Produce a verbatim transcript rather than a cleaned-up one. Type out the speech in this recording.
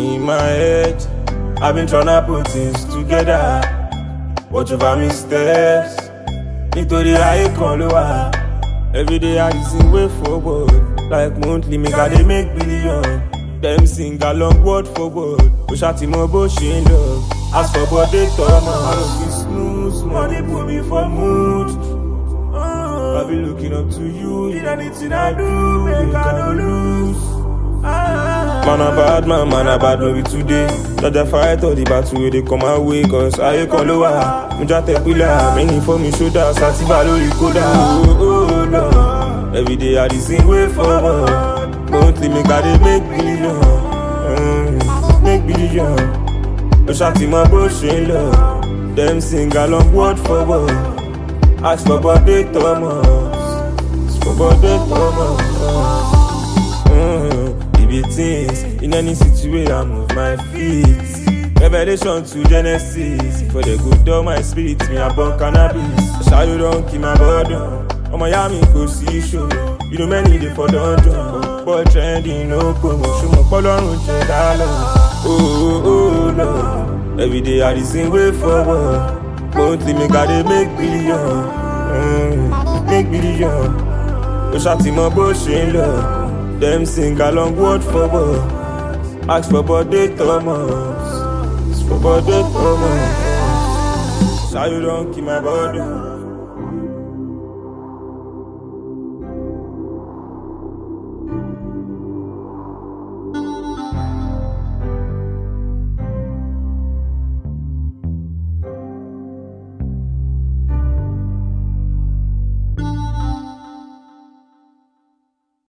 In my head, I've been tryna put things together. Watch over me steps. Nítorí ayé kan ló wà. Every day I dey sing way forward. Like monthly, make I dey make billion. Them sing along word for word. Ó ṣàtì mọ bó ṣe ń lọ. As for body tọ́mọ, I don't feel smooth. Money put me for mood. Uh, I be looking up to you. In anything I do, make I no lose. Ah. Man a bad man, man a bad no be today. Judge a fight all the battle wey dey come my way. Cause ayé kan ló wà. Mo já tẹ pílà, many for me shoulder. Sativa lórí kódà. Oh, oh, no. Every day I dey sing way forward. Monthly make I dey make billion. Mm, make billion. Ó ṣàtì mọ bó ṣe ń lọ. Them sing along word for word. Ask for body Thomas. Ask for body Thomas. Mm, it be things in any situation I move my feet. Revelation to Genesis. For the good of my spirit, me I burn cannabis. Shadow don't keep my body. Oh my yami go see show. You know many dey for dungeon. But trending no promo. Show my polorun je dalo. Oh oh no. Every day I dey sing way forward. Monthly make I dey make billion. Mm, make billion. Ó ṣàtì mọ bó ṣe ń lọ. Them sing along word for word. Ask for body Thomas. Ask for body Thomas. Shadow don't keep my body.